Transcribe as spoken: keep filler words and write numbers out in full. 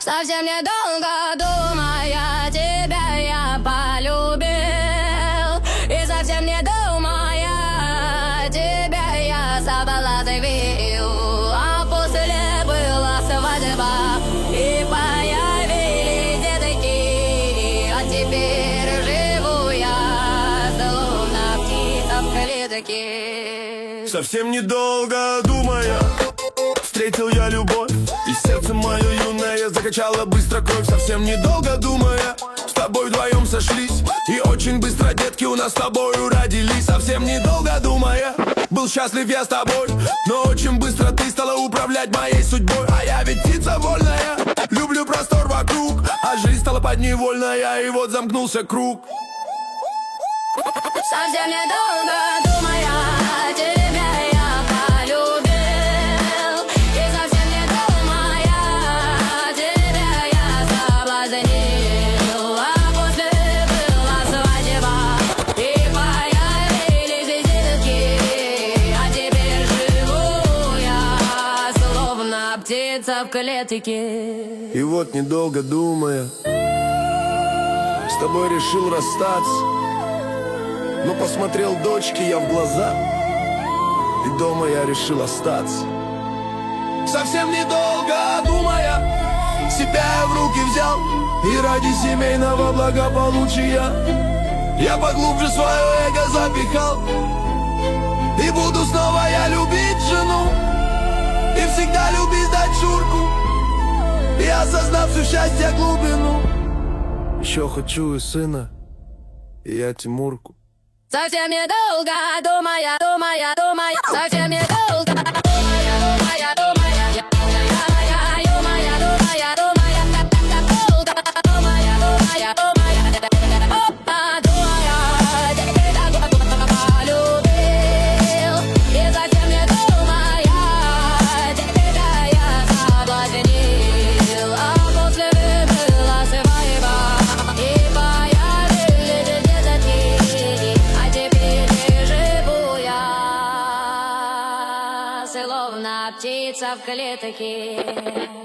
Совсем недолго думая, тебя я полюбил. И совсем не думая, тебя я соблазнил. А после была свадьба, и появились детки. А теперь живу я, словно птица в клетке. Совсем недолго думая, встретил я любовь, и сердце мое юное закачало быстро кровь. Совсем недолго думая, с тобой вдвоем сошлись, и очень быстро детки у нас с тобою родились. Совсем недолго думая, был счастлив я с тобой, но очень быстро ты стала управлять моей судьбой. А я ведь птица вольная, люблю простор вокруг, а жизнь стала подневольная, и вот замкнулся круг. Совсем недолго думая, тебя я полюбил. И совсем не думая, тебя я соблазнил. А после была свадьба, и появились детки. А теперь живу я, словно птица в клетке. И вот недолго думая, с тобой решил расстаться. Но посмотрел дочке я в глаза, и дома я решил остаться. Совсем недолго думая, себя я в руки взял, и ради семейного благополучия я поглубже свое эго запихал. И буду снова я любить жену, и всегда любить дочурку, и осознав всю счастье глубину. Еще хочу и сына, и я Тимурку. Совсем недолго думая, думая, думая, совсем недолго думая, думая, думая, я, я, я, думая, думая, думая, долго думая, думая, думая, опа, думая, тебя полюбил. И совсем не думая, тебя я соблазнил. А после была свадьба, и появились детки. Словно птица в клетке.